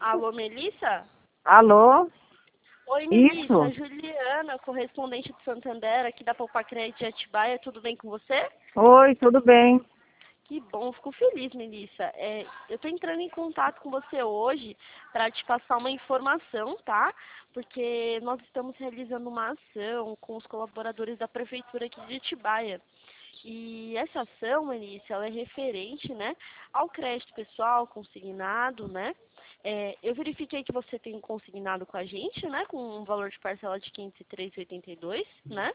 Alô, Melissa? Alô? Oi, Isso? Melissa, Juliana, correspondente do Santander, aqui da Poupa Crédito de Atibaia, tudo bem com você? Oi, tudo bem? Que bom, fico feliz, Melissa. Eu estou entrando em contato com você hoje para te passar uma informação, tá? Porque nós estamos realizando uma ação com os colaboradores da Prefeitura aqui de Atibaia. E essa ação, Melissa, ela é referente, né, ao crédito pessoal consignado, né? Eu verifiquei que você tem consignado com a gente, né, com um valor de parcela de R$ 503,82, né?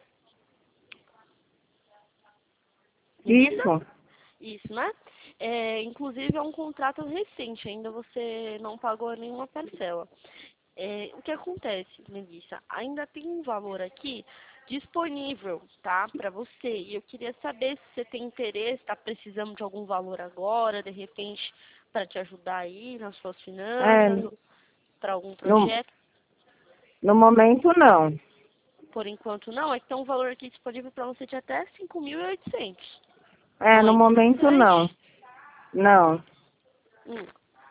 Melissa? Isso? Isso, né? Inclusive é um contrato recente, ainda você não pagou nenhuma parcela. O que acontece, Melissa? Ainda tem um valor aqui disponível, tá, para você. E eu queria saber se você tem interesse, está precisando de algum valor agora, de repente, para te ajudar aí nas suas É, finanças, para algum no, projeto. no momento não. Por enquanto não, é que tem um valor aqui disponível para você de até 5.800. É, Não no é momento não. interessante? Não. Hum.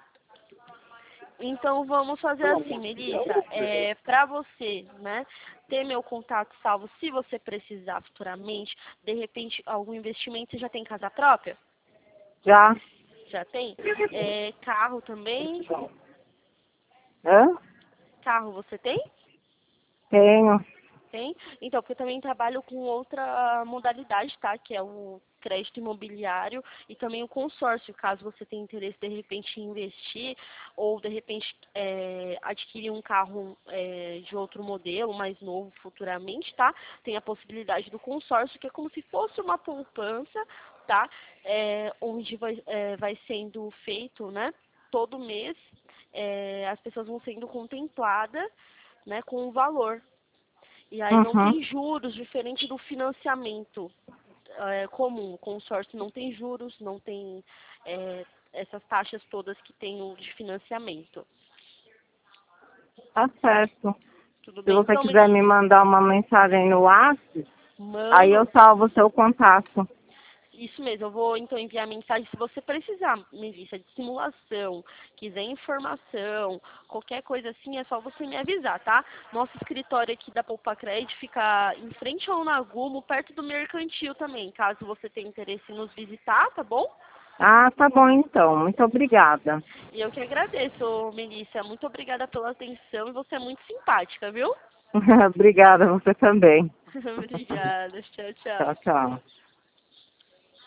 Então vamos fazer assim, Melissa, para você, né, ter meu contato salvo, se você precisar futuramente, de repente algum investimento, você já tem casa própria? Já? Já tem? Carro também? Hã? Carro você tem? Tenho. Tem? Então, porque eu também trabalho com outra modalidade, tá? Que é o crédito imobiliário e também o consórcio, caso você tenha interesse de repente em investir ou de repente adquirir um carro de outro modelo, mais novo futuramente, tá? Tem a possibilidade do consórcio, que é como se fosse uma poupança, tá? Onde vai sendo feito, né? Todo mês, as pessoas vão sendo contempladas, né, com o valor. E aí não Uhum. tem juros, diferente do financiamento comum. O consórcio não tem juros, não tem essas taxas todas que tem o de financiamento. Tá certo. Tudo Se bem? você Então, quiser me Melissa, mandar uma mensagem no WhatsApp, aí eu mando. salvo o seu contato. Isso mesmo, eu vou então enviar mensagem. Se você precisar, Melissa, de simulação, quiser informação, qualquer coisa assim, é só você me avisar, tá? Nosso escritório aqui da Poupa Crédito fica em frente ao Nagumo, perto do Mercantil também, caso você tenha interesse em nos visitar, tá bom? Ah, tá bom então. Muito obrigada. E eu que agradeço, Melissa. Muito obrigada pela atenção e você é muito simpática, viu? Obrigada, você também. Obrigada. Tchau, Tchau, tchau. tchau.